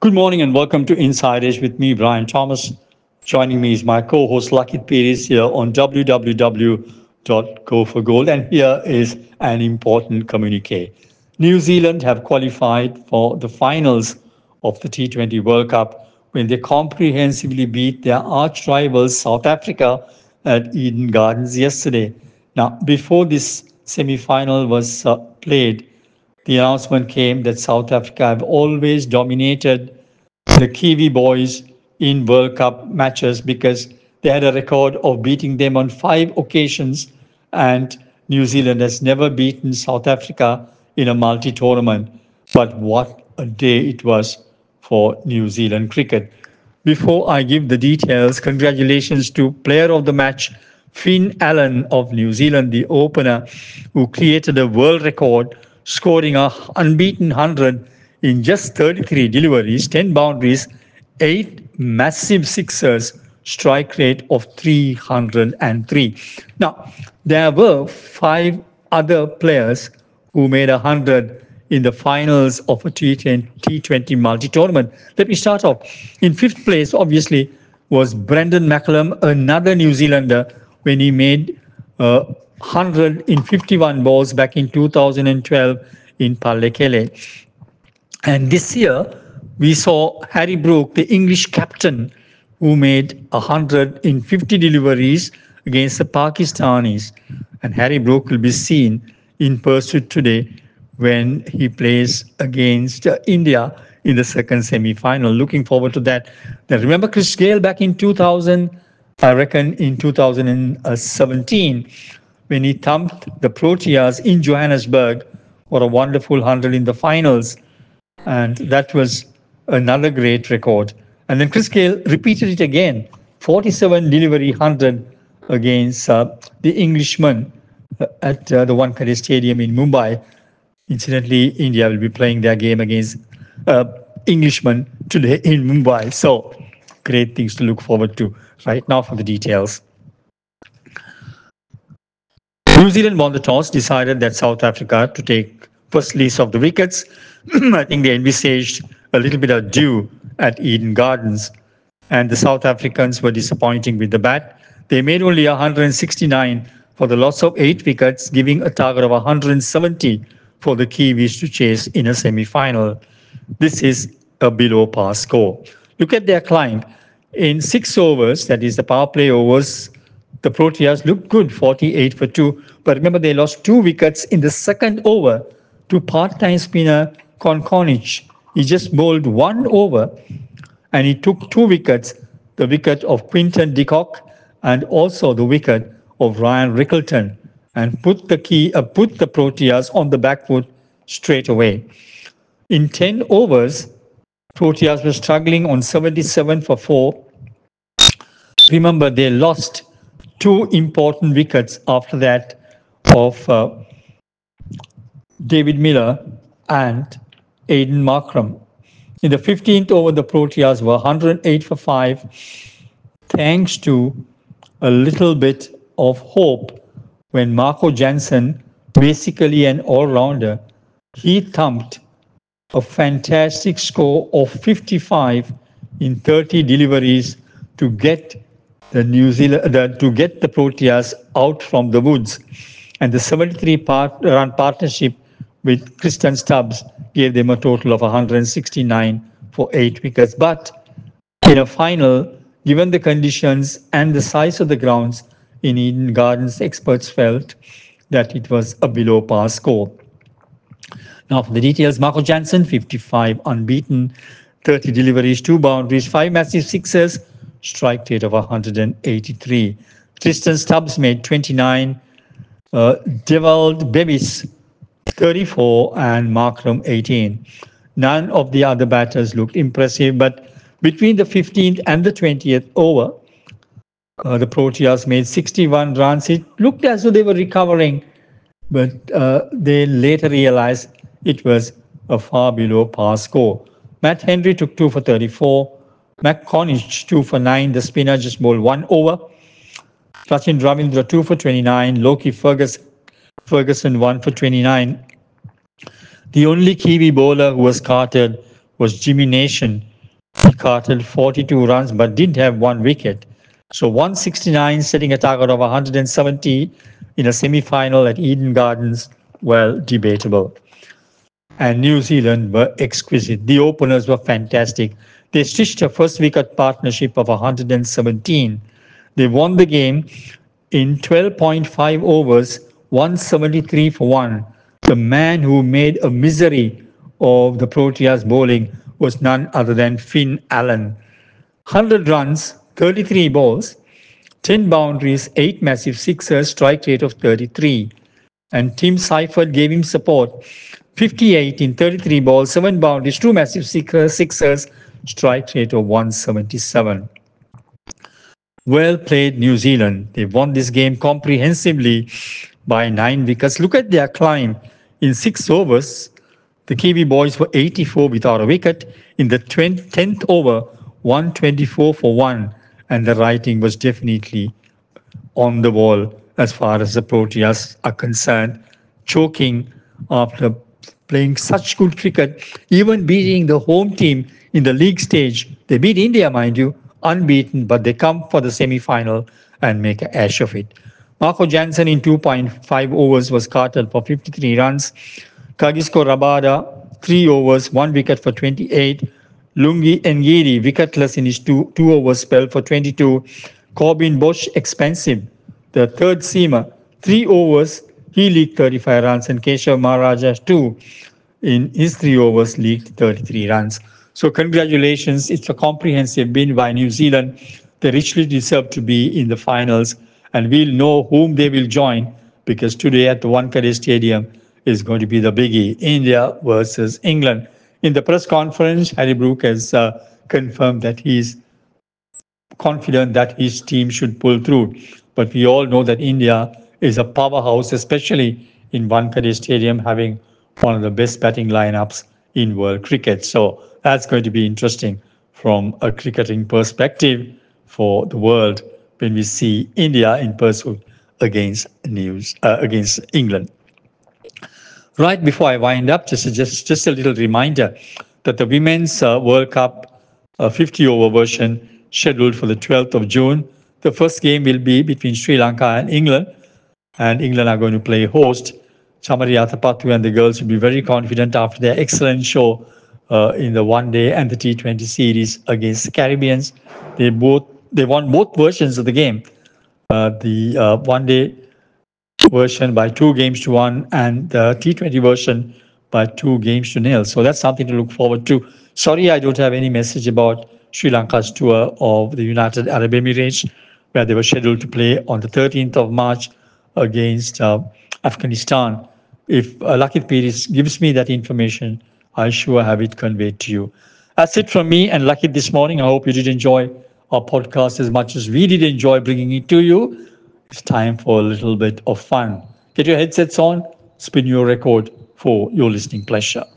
Good morning and welcome to Inside Edge with me, Brian Thomas. Joining me is my co-host Lakit Peris here on www.goforgold. And here is an important communique. New Zealand have qualified for the finals of the T20 World Cup when they comprehensively beat their arch rivals South Africa at Eden Gardens yesterday. Now, before this semi-final was played, the announcement came that South Africa have always dominated the Kiwi boys in World Cup matches because they had a record of beating them on 5 occasions, and New Zealand has never beaten South Africa in a multi tournament. But what a day it was for New Zealand cricket. Before I give the details, congratulations to player of the match, Finn Allen of New Zealand, the opener, who created a world record, scoring a unbeaten 100 in just 33 deliveries, 10 boundaries, 8 massive sixers, strike rate of 303. Now, there were 5 other players who made 100 in the finals of a T20 multi-tournament. Let me start off. In fifth place, obviously, was Brendan McCullum, another New Zealander, when he made 100 in 51 balls back in 2012 in Pallekele. And this year, we saw Harry Brook, the English captain, who made 100 in 50 deliveries against the Pakistanis. And Harry Brook will be seen in pursuit today when he plays against India in the second semi-final. Looking forward to that. Now, remember Chris Gayle back in 2000, I reckon in 2017, when he thumped the Proteas in Johannesburg for a wonderful 100 in the finals. And that was another great record. And then Chris Gayle repeated it again, 47 delivery 100 against the Englishman at the Wankhede Stadium in Mumbai. Incidentally, India will be playing their game against Englishmen today in Mumbai. So great things to look forward to. Right now for the details. New Zealand won the toss, decided that South Africa to take first lease of the wickets. I think they envisaged a little bit of dew at Eden Gardens, and the South Africans were disappointing with the bat. They made only 169 for the loss of 8 wickets, giving a target of 170 for the Kiwis to chase in a semi-final. This is a below par score. Look at their climb. In 6 overs, that is the power play overs, the Proteas looked good, 48 for 2. But remember, they lost 2 wickets in the second over to part-time spinner Con Cornish. He just bowled 1 over and he took 2 wickets, the wicket of Quinton de Kock and also the wicket of Ryan Rickleton, and put the Proteas on the back foot straight away. In 10 overs, Proteas were struggling on 77 for 4. Remember, they lost 2 important wickets after that of David Miller and Aiden Markram. In the 15th over, the Proteas were 108 for 5, thanks to a little bit of hope when Marco Jansen, basically an all-rounder, he thumped a fantastic score of 55 in 30 deliveries to get the Proteas out from the woods. And the 73-run partnership with Kristen Stubbs gave them a total of 169 for 8 wickets. But in a final, given the conditions and the size of the grounds in Eden Gardens, experts felt that it was a below par score. Now for the details, Marco Jansen, 55 unbeaten, 30 deliveries, 2 boundaries, 5 massive sixes, strike rate of 183. Tristan Stubbs made 29, Devald Bevis 34 and Markram 18. None of the other batters looked impressive, but between the 15th and the 20th over, the Proteas made 61 runs. It looked as though they were recovering, but they later realized it was a far below par score. Matt Henry took 2 for 34. Mac Cornish 2 for 9. The spinner just bowled 1 over. Sachin Ravindra 2 for 29. Loki Ferguson 1 for 29. The only Kiwi bowler who was carted was Jimmy Nation He carted 42 runs but didn't have one wicket. So 169, setting a target of 170 in a semi-final at Eden Gardens, well, debatable. And New Zealand were exquisite. The openers were fantastic. They stitched a first wicket partnership of 117. They won the game in 12.5 overs, 173 for 1. The man who made a misery of the Proteas bowling was none other than Finn Allen. 100 runs, 33 balls, 10 boundaries, 8 massive sixers, strike rate of 33. And Tim Seifert gave him support. 58 in 33 balls, 7 boundaries, 2 massive sixers, strike rate of 177. Well played, New Zealand. They won this game comprehensively by 9 wickets. Look at their climb. In 6 overs, the Kiwi boys were 84 without a wicket. In the 10th over, 124 for 1. And the writing was definitely on the wall as far as the Proteas are concerned, choking after playing such good cricket, even beating the home team in the league stage. They beat India, mind you, unbeaten, but they come for the semi-final and make an ash of it. Marco Jansen in 2.5 overs was carted for 53 runs. Kagiso Rabada, 3 overs, 1 wicket for 28. Lungi Ngidi, wicketless in his two overs spell for 22. Corbin Bosch, expensive, the third seamer, 3 overs, he leaked 35 runs, and Keshav Maharaja, 2 in his 3 overs, leaked 33 runs. So congratulations, it's a comprehensive win by New Zealand. They richly deserve to be in the finals, and we'll know whom they will join, because today at the Wankhede Stadium is going to be the biggie, India versus England. In the press conference, Harry Brook has confirmed that he's confident that his team should pull through. But we all know that India is a powerhouse, especially in Wankhede Stadium, having one of the best batting lineups in world cricket. So that's going to be interesting from a cricketing perspective for the world when we see India in pursuit against England. Right before I wind up, just a little reminder that the Women's World Cup 50-over version scheduled for the 12th of June. The first game will be between Sri Lanka and England are going to play host. Chamari Athapathu and the girls will be very confident after their excellent show in the one-day and the T20 series against the Caribbeans. They won both versions of the game. The one-day version by 2-1 and the T20 version by 2-0. So that's something to look forward to. Sorry, I don't have any message about Sri Lanka's tour of the United Arab Emirates, where they were scheduled to play on the 13th of March against Afghanistan. If Lakith Piris gives me that information, I'll sure have it conveyed to you. That's it from me and Lakith this morning. I hope you did enjoy our podcast as much as we did enjoy bringing it to you. It's time for a little bit of fun. Get your headsets on, spin your record for your listening pleasure.